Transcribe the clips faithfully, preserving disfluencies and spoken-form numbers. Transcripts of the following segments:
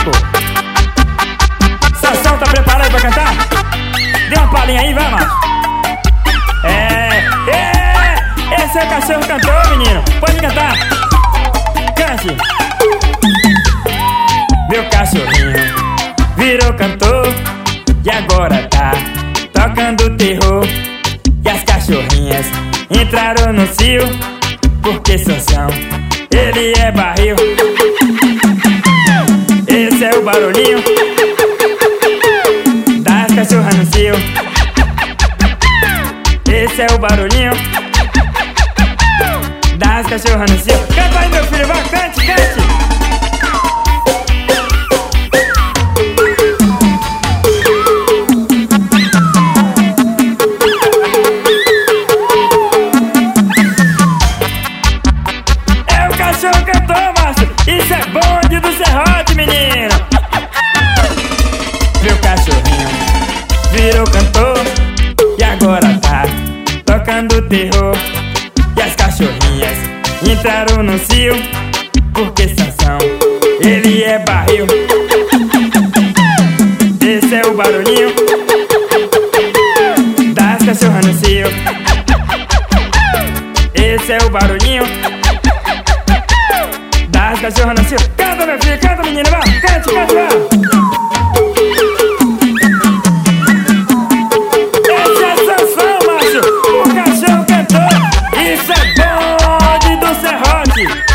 pô. Sansão, tá preparado pra cantar? Dê uma palhinha aí, vai, macho. É, é, esse é o cachorro cantor, menino. Pode cantar. Cante. Meu cachorrinho virou cantor e agora tá tocando terror. E as cachorrinhas entraram no cio, porque Sansão, ele é barril. Esse é o barulhinho das cachorras no cio. Esse é o barulhinho das cachorras no cio. Canta aí, meu filho, vai, cante, cante. Cachorro cantor, macho, isso é bonde do serrote, menino. Meu cachorrinho virou cantor e agora tá tocando terror. E as cachorrinhas entraram no cio, porque Sansão, ele é barril. Esse é o barulhinho das cachorras no cio. Esse é o barulhinho das cachorras no cio. Canta, meu filho, canta, menina, vai. Cante, canta, vai. Esse é Sansão, macho, o cachorro cantor. Isso é bonde do serrote.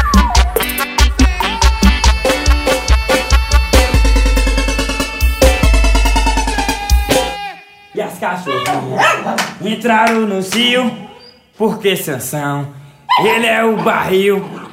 E as cachorrinhas entraram no cio, porque Sansão, ele é o barril.